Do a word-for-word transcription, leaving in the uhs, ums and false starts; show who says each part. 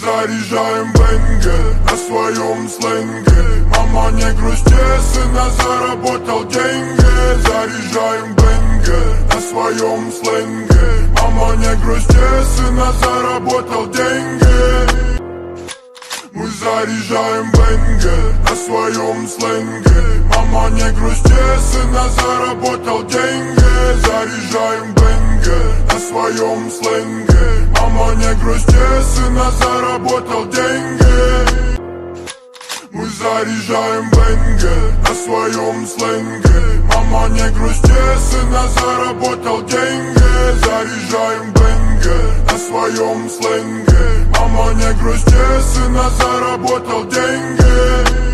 Speaker 1: заряжаем бенге на своем сленге. Мама, не грусти, сына заработал деньги. Заряжаем бенге на своем сленге. Мама, не грусти, сына заработал деньги. Мы заряжаем бенге на своем сленге. Мама, не грусти, сына заработал деньги. Заряжаем бенге на своем сленге. Мама, не грусти, сына заработал деньги. Мы заряжаем бенге на своем сленге. Мама, не грусти, сына заработал деньги. Заряжаем бенге на своем сленге. Мама, не грусти, сына заработал деньги.